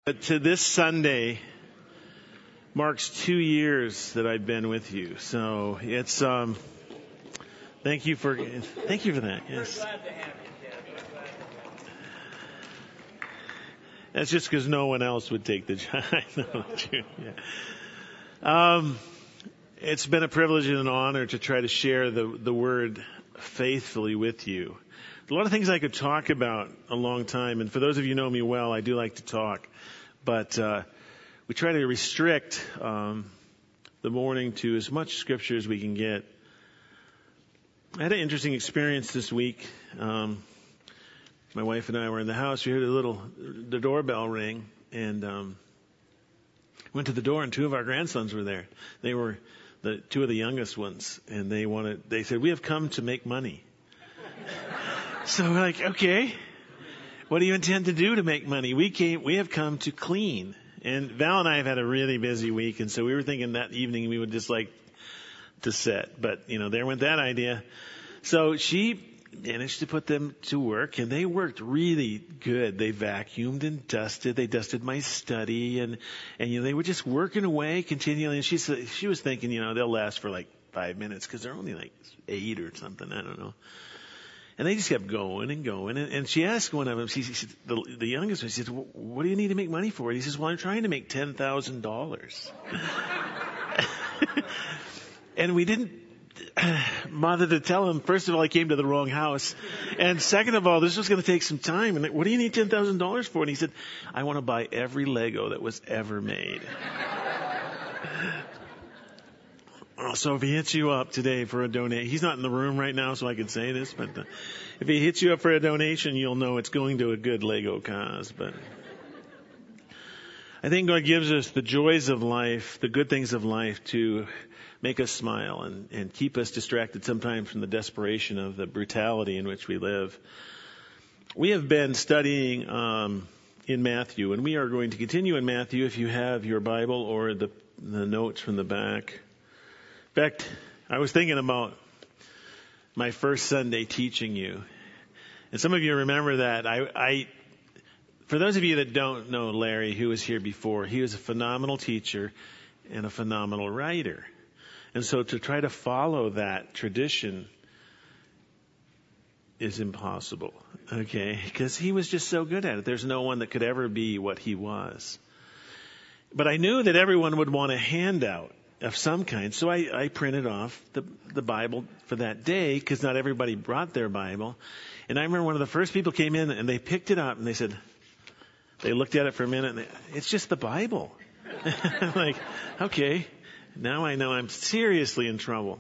To this Sunday marks 2 years that I've been with you. So it's thank you for that. Yes. That's just because no one else would take the job. It's been a privilege and an honor to try to share the word faithfully with you. A lot of things I could talk about a long time, and for those of you who know me well, I do like to talk, but we try to restrict the morning to as much scripture as we can get. I had an interesting experience this week. My wife and I were in the house. We heard the doorbell ring, and went to the door, and two of our grandsons were there. They were two of the youngest ones, and they said, "We have come to make money." So we're like, okay, what do you intend to do to make money? We have come to clean. And Val and I have had a really busy week, and so we were thinking that evening we would just like to sit. But, there went that idea. So she managed to put them to work, and they worked really good. They vacuumed and dusted. They dusted my study, and they were just working away continually. And she was thinking, they'll last for like 5 minutes because they're only like 8 or something. I don't know. And they just kept going and going. And she asked one of them, she said, the youngest one, she said, "What do you need to make money for?" And he says, "Well, I'm trying to make $10,000. And we didn't bother to tell him. First of all, he came to the wrong house. And second of all, this was going to take some time. And what do you need $10,000 for? And he said, "I want to buy every Lego that was ever made." So if he hits you up today for a donation, he's not in the room right now, so I can say this, but if he hits you up for a donation, you'll know it's going to a good Lego cause. But I think God gives us the joys of life, the good things of life, to make us smile and keep us distracted sometimes from the desperation of the brutality in which we live. We have been studying in Matthew, and we are going to continue in Matthew if you have your Bible or the notes from the back. In fact, I was thinking about my first Sunday teaching you. And some of you remember that. For those of you that don't know Larry, who was here before, he was a phenomenal teacher and a phenomenal writer. And so to try to follow that tradition is impossible, okay? Because he was just so good at it. There's no one that could ever be what he was. But I knew that everyone would want a handout of some kind. So I printed off the Bible for that day, because not everybody brought their Bible. And I remember one of the first people came in and they picked it up and they looked at it for a minute and it's just the Bible. I'm like, okay, now I know I'm seriously in trouble.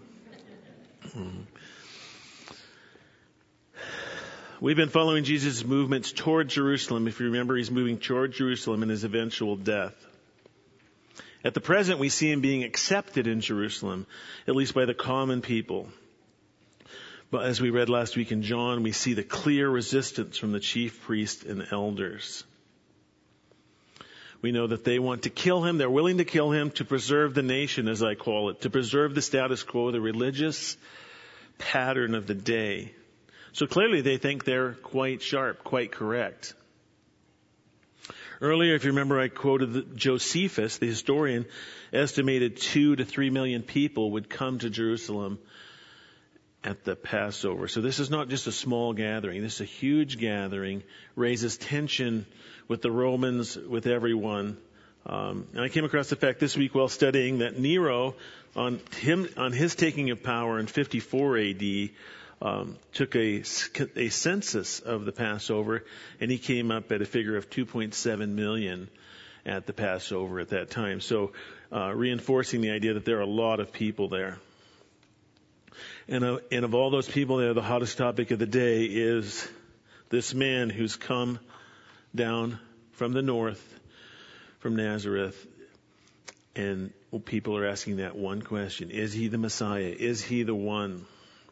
We've been following Jesus' movements toward Jerusalem. If you remember, he's moving toward Jerusalem in his eventual death. At the present, we see him being accepted in Jerusalem, at least by the common people. But as we read last week in John, we see the clear resistance from the chief priests and elders. We know that they want to kill him. They're willing to kill him to preserve the nation, as I call it, to preserve the status quo, the religious pattern of the day. So clearly they think they're quite sharp, quite correct. Earlier, if you remember, I quoted Josephus, the historian, estimated 2 to 3 million people would come to Jerusalem at the Passover. So this is not just a small gathering. This is a huge gathering, raises tension with the Romans, with everyone. And I came across the fact this week while studying that Nero, on his taking of power in 54 A.D., took a census of the Passover, and he came up at a figure of 2.7 million at the Passover at that time. So reinforcing the idea that there are a lot of people there. And of all those people there, the hottest topic of the day is this man who's come down from the north, from Nazareth. And people are asking that one question: is he the Messiah? Is he the one?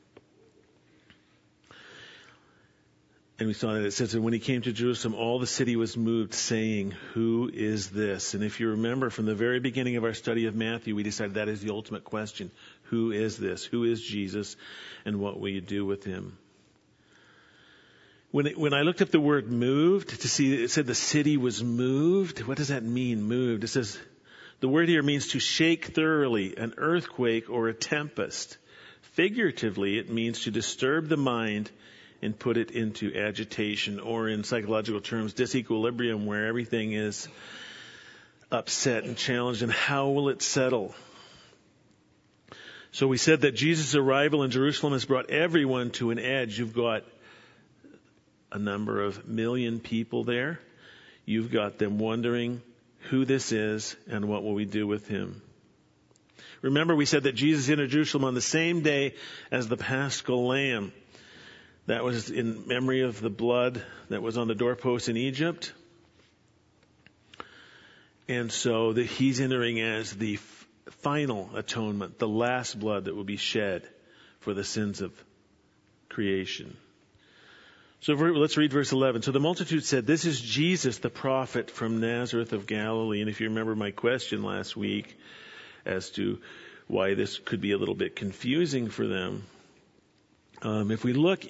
And we saw that it says that when he came to Jerusalem, all the city was moved, saying, "Who is this?" And if you remember from the very beginning of our study of Matthew, we decided that is the ultimate question. Who is this? Who is Jesus? And what will you do with him? When I looked up the word moved to see, it said the city was moved. What does that mean, moved? It says, the word here means to shake thoroughly, an earthquake or a tempest. Figuratively, it means to disturb the mind and put it into agitation, or in psychological terms, disequilibrium, where everything is upset and challenged. And how will it settle? So we said that Jesus' arrival in Jerusalem has brought everyone to an edge. You've got a number of million people there. You've got them wondering who this is and what will we do with him. Remember, we said that Jesus entered Jerusalem on the same day as the Paschal Lamb. That was in memory of the blood that was on the doorpost in Egypt. And so he's entering as the final atonement, the last blood that will be shed for the sins of creation. So let's read verse 11. So the multitude said, "This is Jesus, the prophet from Nazareth of Galilee." And if you remember my question last week as to why this could be a little bit confusing for them, if we look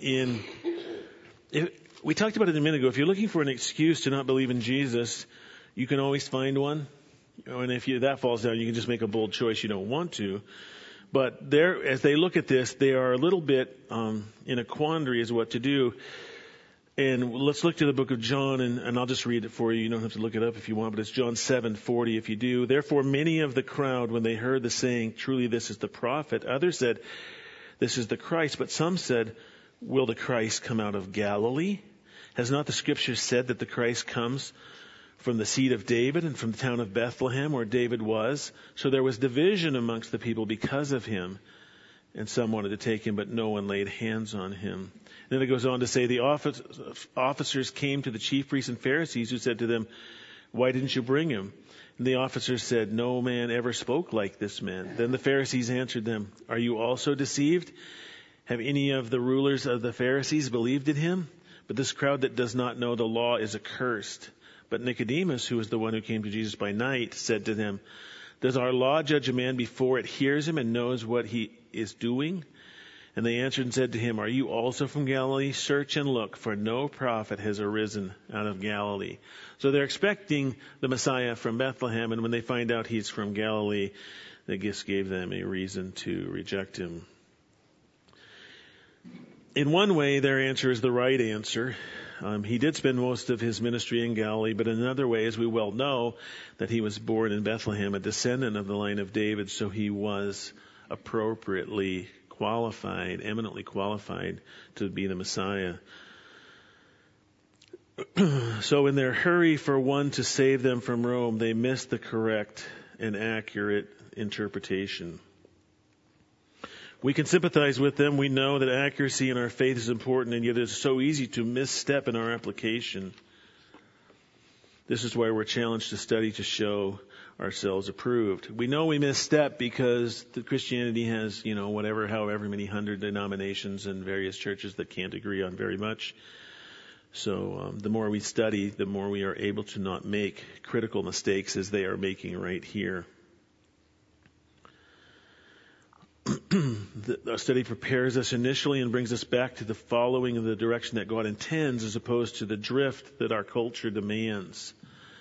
we talked about it a minute ago. If you're looking for an excuse to not believe in Jesus, you can always find one. And if that falls down, you can just make a bold choice you don't want to. But as they look at this, they are a little bit in a quandary as to what to do. And let's look to the book of John, and I'll just read it for you. You don't have to look it up if you want, but it's John 7:40 if you do. "Therefore many of the crowd, when they heard the saying, 'Truly this is the prophet,' others said, 'This is the Christ.' But some said, 'Will the Christ come out of Galilee? Has not the scripture said that the Christ comes from the seed of David and from the town of Bethlehem where David was?' So there was division amongst the people because of him. And some wanted to take him, but no one laid hands on him." Then it goes on to say, "The officers came to the chief priests and Pharisees, who said to them, 'Why didn't you bring him?' And the officers said, 'No man ever spoke like this man.' Then the Pharisees answered them, 'Are you also deceived? Have any of the rulers of the Pharisees believed in him? But this crowd that does not know the law is accursed.' But Nicodemus, who was the one who came to Jesus by night, said to them, 'Does our law judge a man before it hears him and knows what he is doing?' And they answered and said to him, 'Are you also from Galilee? Search and look, for no prophet has arisen out of Galilee.'" So they're expecting the Messiah from Bethlehem, and when they find out he's from Galilee, that just gave them a reason to reject him. In one way, their answer is the right answer. He did spend most of his ministry in Galilee, but in another way, as we well know, that he was born in Bethlehem, a descendant of the line of David, so he was appropriately qualified, eminently qualified to be the Messiah. So in their hurry for one to save them from Rome, they missed the correct and accurate interpretation. We can sympathize with them. We know that accuracy in our faith is important, and yet it's so easy to misstep in our application. This is why we're challenged to study to show ourselves approved. We know we misstep because Christianity has, however many hundred denominations and various churches that can't agree on very much. So the more we study, the more we are able to not make critical mistakes as they are making right here. Our study prepares us initially and brings us back to the following of the direction that God intends, as opposed to the drift that our culture demands.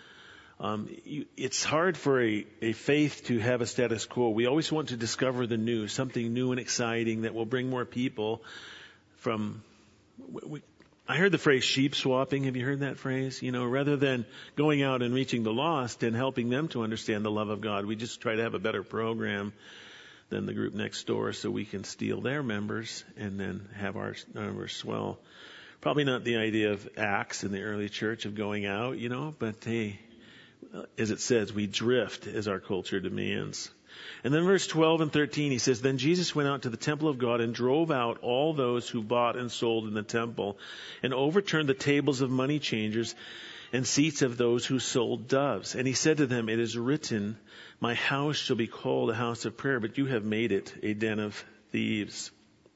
It's hard for a faith to have a status quo. We always want to discover the new, something new and exciting that will bring more people from... I heard the phrase sheep swapping. Have you heard that phrase? Rather than going out and reaching the lost and helping them to understand the love of God, we just try to have a better program than the group next door so we can steal their members and then have our numbers swell. Probably not the idea of Acts in the early church of going out, but hey, as it says, we drift as our culture demands. And then verse 12 and 13, he says, "Then Jesus went out to the temple of God and drove out all those who bought and sold in the temple and overturned the tables of money changers and seats of those who sold doves. And he said to them, 'It is written, my house shall be called a house of prayer, but you have made it a den of thieves.'"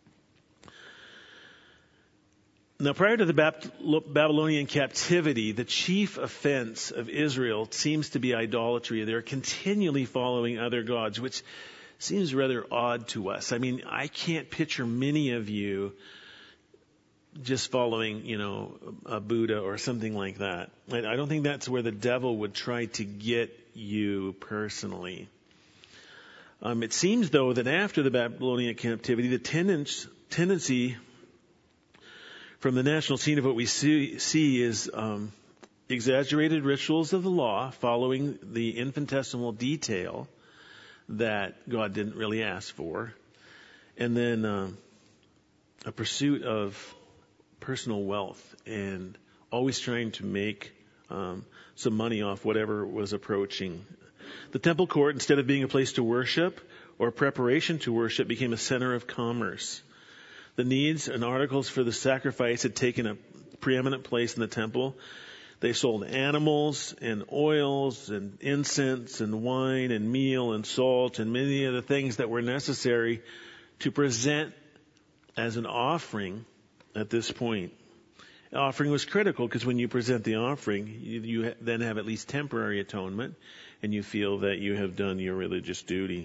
Now, prior to the Babylonian captivity, the chief offense of Israel seems to be idolatry. They're continually following other gods, which seems rather odd to us. I mean, I can't picture many of you just following, a Buddha or something like that. I don't think that's where the devil would try to get you personally. It seems, though, that after the Babylonian captivity, the tendency from the national scene of what we see is exaggerated rituals of the law following the infinitesimal detail that God didn't really ask for, and then a pursuit of personal wealth and always trying to make some money off whatever was approaching. The temple court, instead of being a place to worship or preparation to worship, became a center of commerce. The needs and articles for the sacrifice had taken a preeminent place in the temple. They sold animals and oils and incense and wine and meal and salt and many of the things that were necessary to present as an offering at this point. The offering was critical because when you present the offering, you then have at least temporary atonement, and you feel that you have done your religious duty.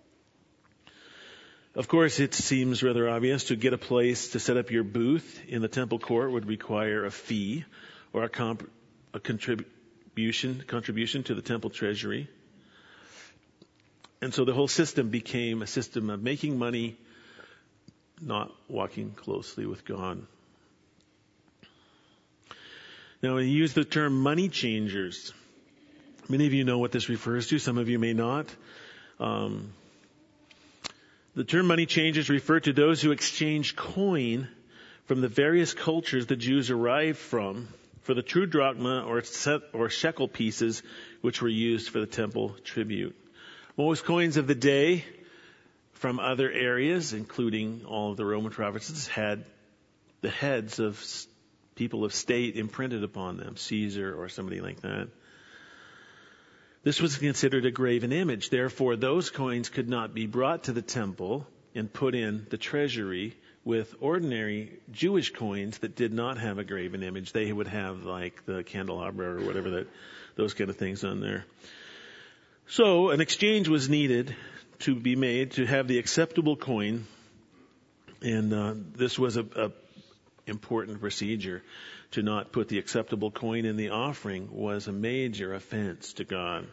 Of course, it seems rather obvious to get a place to set up your booth in the temple court would require a fee or a contribution to the temple treasury. And so the whole system became a system of making money, not walking closely with God. Now, we use the term money changers. Many of you know what this refers to. Some of you may not. The term money changers refer to those who exchange coin from the various cultures the Jews arrived from for the true drachma or shekel pieces which were used for the temple tribute. Most coins of the day from other areas, including all of the Roman provinces, had the heads of people of state imprinted upon them, Caesar or somebody like that. This was considered a graven image. Therefore, those coins could not be brought to the temple and put in the treasury with ordinary Jewish coins that did not have a graven image. They would have like the candelabra or whatever those kind of things on there. So an exchange was needed to be made to have the acceptable coin, and this was a important procedure. To not put the acceptable coin in the offering was a major offense to God.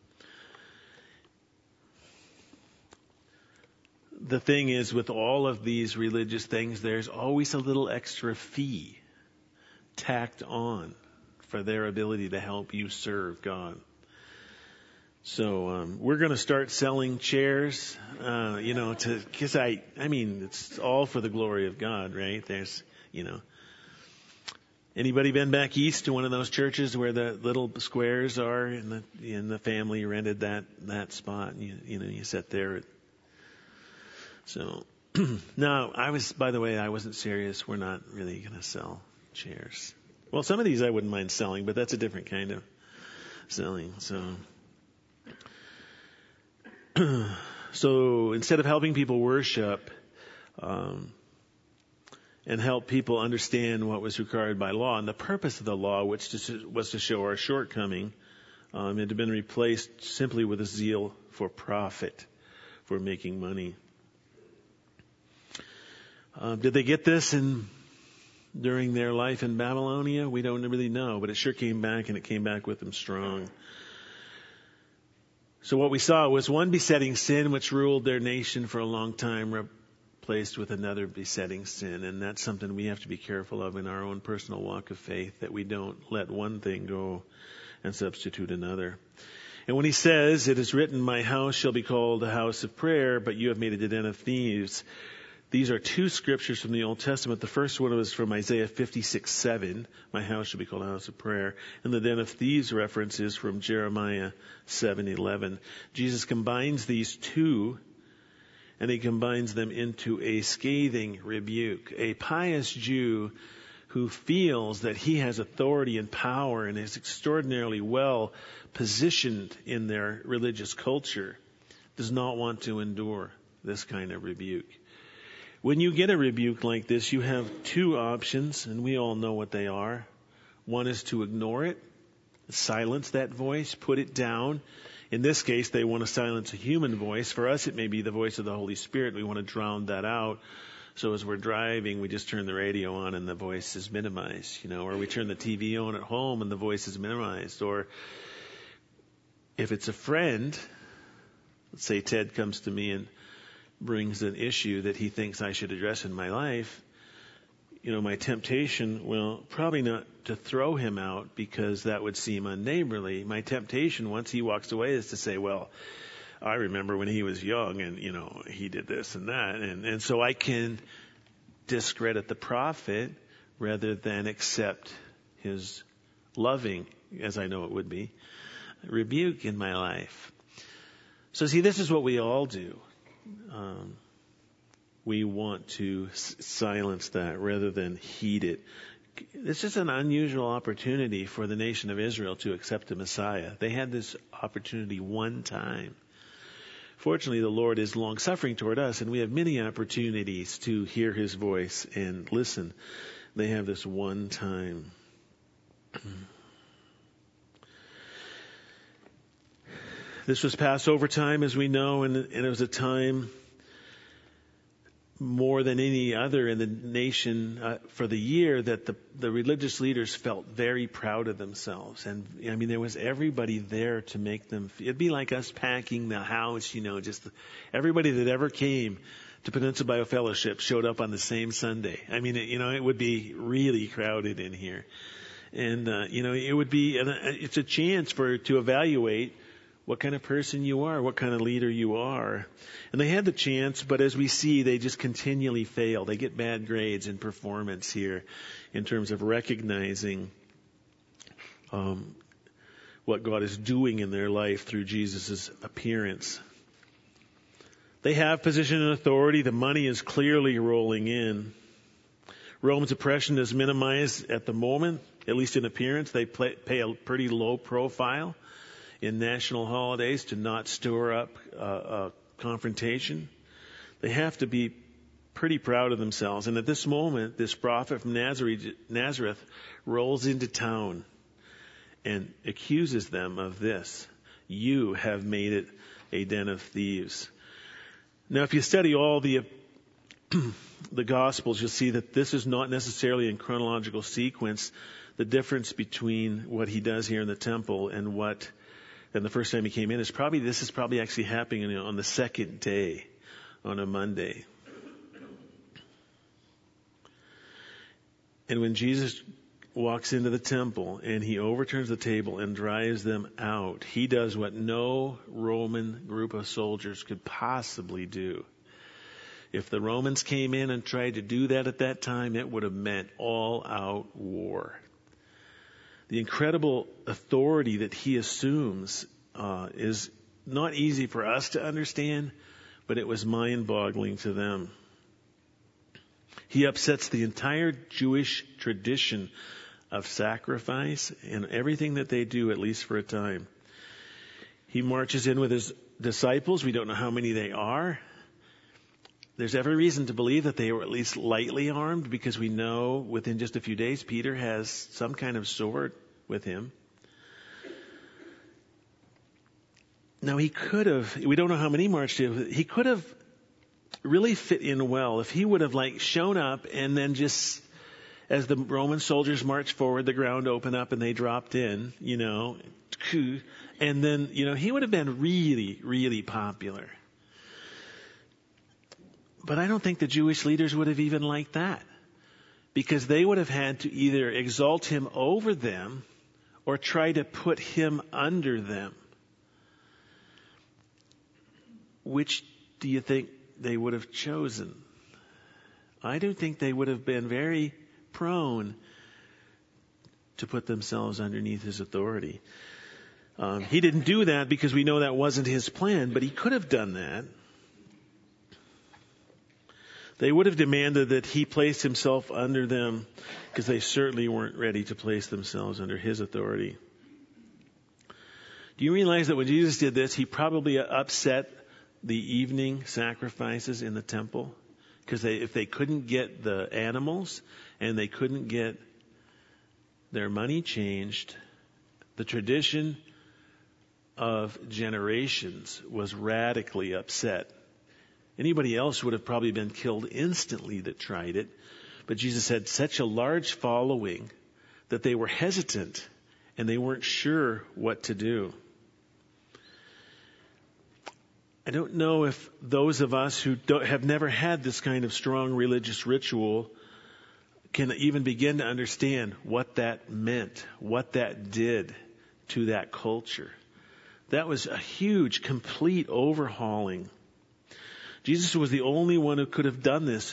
The thing is, with all of these religious things, there's always a little extra fee tacked on for their ability to help you serve God. So we're going to start selling chairs, because it's all for the glory of God, right? There's, anybody been back east to one of those churches where the little squares are, and the family rented that spot, and you sit there. So no, I wasn't serious. We're not really going to sell chairs. Well, some of these I wouldn't mind selling, but that's a different kind of selling. So instead of helping people worship and help people understand what was required by law and the purpose of the law, which was to show our shortcoming, it had been replaced simply with a zeal for profit, for making money. Did they get this during their life in Babylonia? We don't really know, but it sure came back, and it came back with them strong. So what we saw was one besetting sin which ruled their nation for a long time, replaced with another besetting sin. And that's something we have to be careful of in our own personal walk of faith, that we don't let one thing go and substitute another. And when he says, "It is written, my house shall be called a house of prayer, but you have made it a den of thieves," these are two scriptures from the Old Testament. The first one was from Isaiah 56:7, "My house shall be called a house of prayer." And the den of thieves reference is from Jeremiah 7:11. Jesus combines these two, and he combines them into a scathing rebuke. A pious Jew who feels that he has authority and power and is extraordinarily well positioned in their religious culture does not want to endure this kind of rebuke. When you get a rebuke like this, you have two options, and we all know what they are. One is to ignore it, silence that voice, put it down. In this case, they want to silence a human voice. For us, it may be the voice of the Holy Spirit. We want to drown that out So as we're driving, we just turn the radio on and the voice is minimized, or we turn the TV on at home and the voice is minimized. Or if it's a friend, let's say Ted comes to me and brings an issue that he thinks I should address in my life, my temptation, probably not to throw him out because that would seem unneighborly. My temptation once he walks away is to say, well, I remember when he was young and, he did this and that. And so I can discredit the prophet rather than accept his loving, as I know it would be, rebuke in my life. So see, this is what we all do. We want to silence that rather than heed it. It's just an unusual opportunity for the nation of Israel to accept the Messiah. They had this opportunity one time. Fortunately, the Lord is long-suffering toward us, and we have many opportunities to hear His voice and listen. They have this one time. This was Passover time, as we know, and it was a time more than any other in the nation for the year that the religious leaders felt very proud of themselves. And there was everybody there to make them, it'd be like us packing the house, just everybody that ever came to Peninsula Bible Fellowship showed up on the same Sunday. It would be really crowded in here. And, it would be, it's a chance to evaluate what kind of person you are, what kind of leader you are. And they had the chance, but as we see, they just continually fail. They get bad grades in performance here in terms of recognizing what God is doing in their life through Jesus' appearance. They have position and authority. The money is clearly rolling in. Rome's oppression is minimized at the moment, at least in appearance. They pay a pretty low profile in national holidays to not stir up a confrontation. They have to be pretty proud of themselves. And at this moment, this prophet from Nazareth rolls into town and accuses them of this. You have made it a den of thieves. Now, if you study all the Gospels, you'll see that this is not necessarily in chronological sequence. The difference between what he does here in the temple and the first time he came in this is probably actually happening on the second day, on a Monday. And when Jesus walks into the temple and he overturns the table and drives them out, he does what no Roman group of soldiers could possibly do. If the Romans came in and tried to do that at that time, it would have meant all-out war. The incredible authority that he assumes is not easy for us to understand, but it was mind-boggling to them. He upsets the entire Jewish tradition of sacrifice and everything that they do, at least for a time. He marches in with his disciples. We don't know how many they are. There's every reason to believe that they were at least lightly armed, because we know within just a few days Peter has some kind of sword with him. Now we don't know how many marched in, he could have really fit in well if he would have shown up and then just, as the Roman soldiers marched forward, the ground opened up and they dropped in, and then, he would have been really, really popular. But I don't think the Jewish leaders would have even liked that, because they would have had to either exalt him over them or try to put him under them. Which do you think they would have chosen? I do think they would have been very prone to put themselves underneath his authority. He didn't do that because we know that wasn't his plan, but he could have done that. They would have demanded that he place himself under them, because they certainly weren't ready to place themselves under his authority. Do you realize that when Jesus did this, he probably upset the evening sacrifices in the temple? Because if they couldn't get the animals and they couldn't get their money changed, the tradition of generations was radically upset Anybody else would have probably been killed instantly that tried it. But Jesus had such a large following that they were hesitant and they weren't sure what to do. I don't know if those of us who have never had this kind of strong religious ritual can even begin to understand what that meant, what that did to that culture. That was a huge, complete overhauling. Jesus was the only one who could have done this.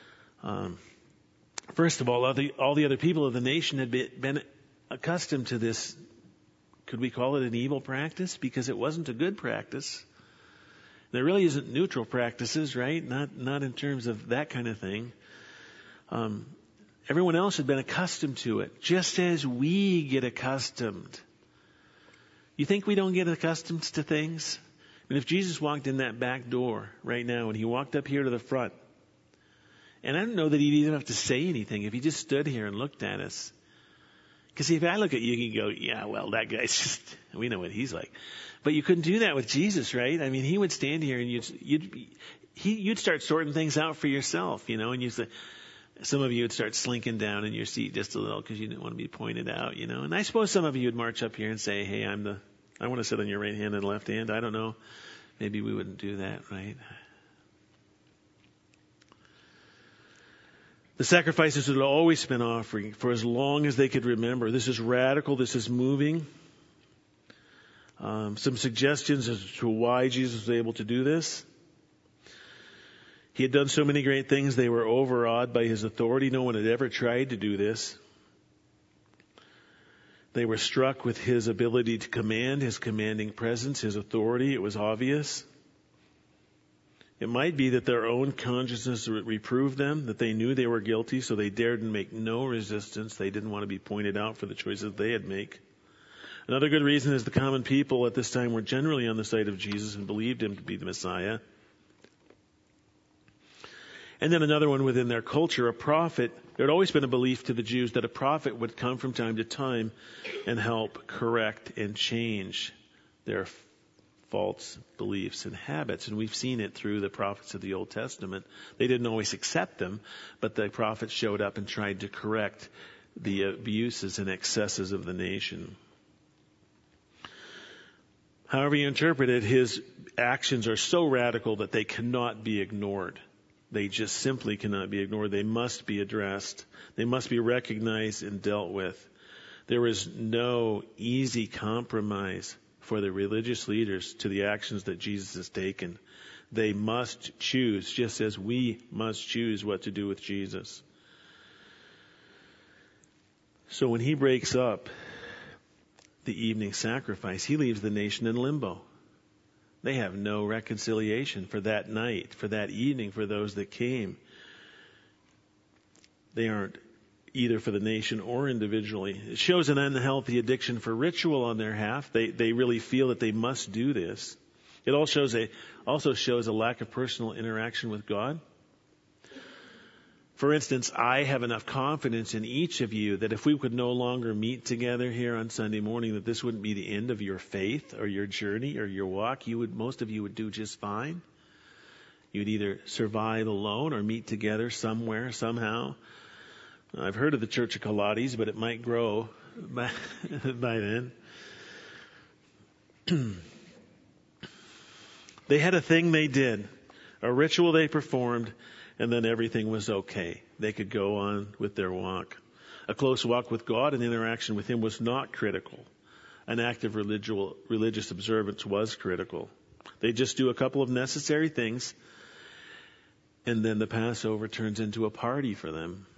First of all the other people of the nation had been accustomed to this. Could we call it an evil practice? Because it wasn't a good practice. There really isn't neutral practices, right? Not in terms of that kind of thing. Everyone else had been accustomed to it, just as we get accustomed. You think we don't get accustomed to things? I mean, if Jesus walked in that back door right now and he walked up here to the front, and I don't know that he'd even have to say anything if he just stood here and looked at us. Because if I look at you, you can go, yeah, well, that guy's just, we know what he's like. But you couldn't do that with Jesus, right? I mean, he would stand here and you'd start sorting things out for yourself, and some of you would start slinking down in your seat just a little because you didn't want to be pointed out, And I suppose some of you would march up here and say, hey, I want to sit on your right hand and left hand. I don't know. Maybe we wouldn't do that, right? The sacrifices had always been offering for as long as they could remember. This is radical. This is moving. Some suggestions as to why Jesus was able to do this. He had done so many great things, they were overawed by his authority. No one had ever tried to do this. They were struck with his ability to command, his commanding presence, his authority. It was obvious. It might be that their own consciousness reproved them, that they knew they were guilty, so they dared make no resistance. They didn't want to be pointed out for the choices they had made. Another good reason is the common people at this time were generally on the side of Jesus and believed him to be the Messiah. And then another one within their culture, a prophet. There had always been a belief to the Jews that a prophet would come from time to time and help correct and change their false beliefs and habits. And we've seen it through the prophets of the Old Testament. They didn't always accept them, but the prophets showed up and tried to correct the abuses and excesses of the nation. However you interpret it, his actions are so radical that they cannot be ignored. They just simply cannot be ignored. They must be addressed. They must be recognized and dealt with. There is no easy compromise for the religious leaders to the actions that Jesus has taken. They must choose, just as we must choose what to do with Jesus. So when he breaks up the evening sacrifice, he leaves the nation in limbo. They have no reconciliation for that night, for that evening, for those that came. They aren't either for the nation or individually. It shows an unhealthy addiction for ritual on their half. They really feel that they must do this. It also shows a lack of personal interaction with God. For instance, I have enough confidence in each of you that if we could no longer meet together here on Sunday morning, that this wouldn't be the end of your faith or your journey or your walk. Most of you would do just fine. You'd either survive alone or meet together somewhere, somehow. I've heard of the Church of Pilates, but it might grow by then. They had a thing they did, a ritual they performed, and then everything was okay. They could go on with their walk. A close walk with God and interaction with him was not critical. An active religious observance was critical. They just do a couple of necessary things, and then the Passover turns into a party for them.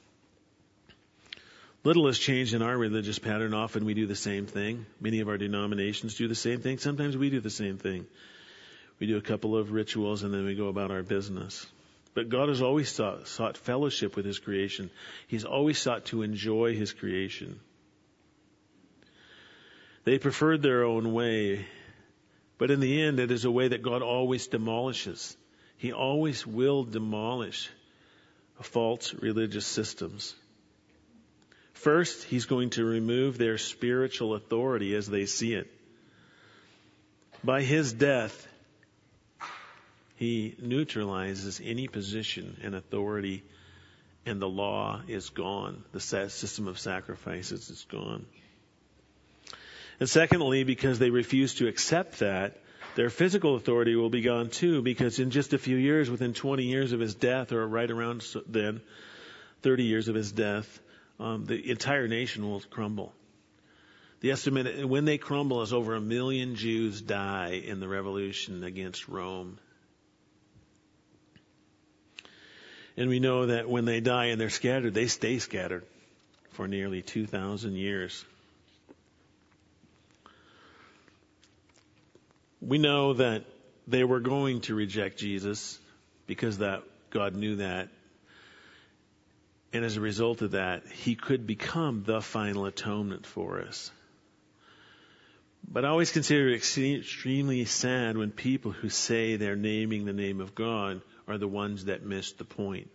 Little has changed in our religious pattern. Often we do the same thing. Many of our denominations do the same thing. Sometimes we do the same thing. We do a couple of rituals and then we go about our business. But God has always sought fellowship with his creation. He's always sought to enjoy his creation. They preferred their own way, but in the end it is a way that God always demolishes. He always will demolish false religious systems. First, he's going to remove their spiritual authority as they see it. By his death, He neutralizes any position and authority, and the law is gone. The system of sacrifices is gone. And secondly, because they refuse to accept that, their physical authority will be gone too, because in just a few years, within 20 years of his death, or right around then, 30 years of his death, the entire nation will crumble. The estimate when they crumble is over 1 million Jews die in the revolution against Rome. And we know that when they die and they're scattered, they stay scattered for nearly 2,000 years. We know that they were going to reject Jesus because that God knew that. And as a result of that, he could become the final atonement for us. But I always consider it extremely sad when people who say they're naming the name of God are the ones that missed the point.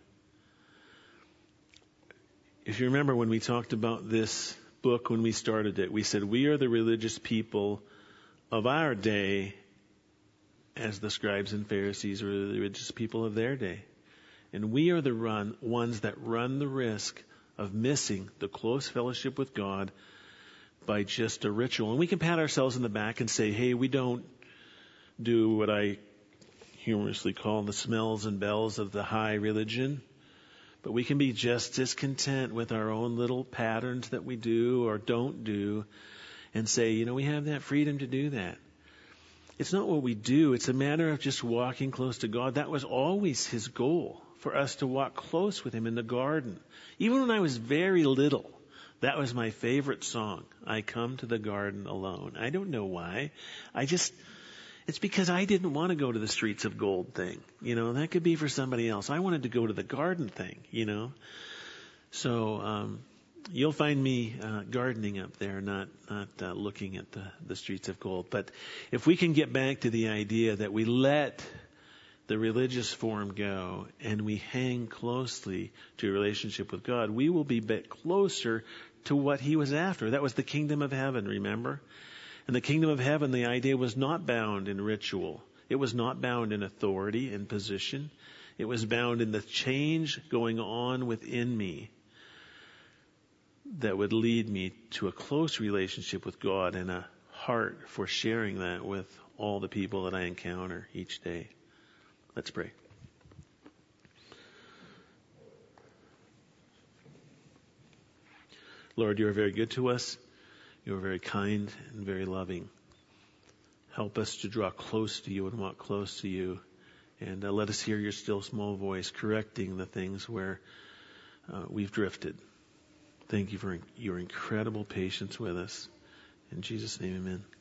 If you remember when we talked about this book when we started it, we said we are the religious people of our day as the scribes and Pharisees were the religious people of their day. And we are the ones that run the risk of missing the close fellowship with God by just a ritual. And we can pat ourselves in the back and say, hey, we don't do what I humorously call the smells and bells of the high religion. But we can be just as content with our own little patterns that we do or don't do and say, we have that freedom to do that. It's not what we do. It's a matter of just walking close to God. That was always his goal, for us to walk close with him in the garden. Even when I was very little, that was my favorite song. I come to the garden alone. I don't know why. It's because I didn't want to go to the streets of gold thing. That could be for somebody else. I wanted to go to the garden thing, So, you'll find me gardening up there, not looking at the streets of gold. But if we can get back to the idea that we let the religious form go and we hang closely to a relationship with God, we will be a bit closer to what he was after. That was the kingdom of heaven, remember? And the kingdom of heaven, the idea was not bound in ritual. It was not bound in authority and position. It was bound in the change going on within me that would lead me to a close relationship with God and a heart for sharing that with all the people that I encounter each day. Let's pray. Lord, you are very good to us. You are very kind and very loving. Help us to draw close to you and walk close to you. And let us hear your still small voice correcting the things where we've drifted. Thank you for your incredible patience with us. In Jesus' name, amen.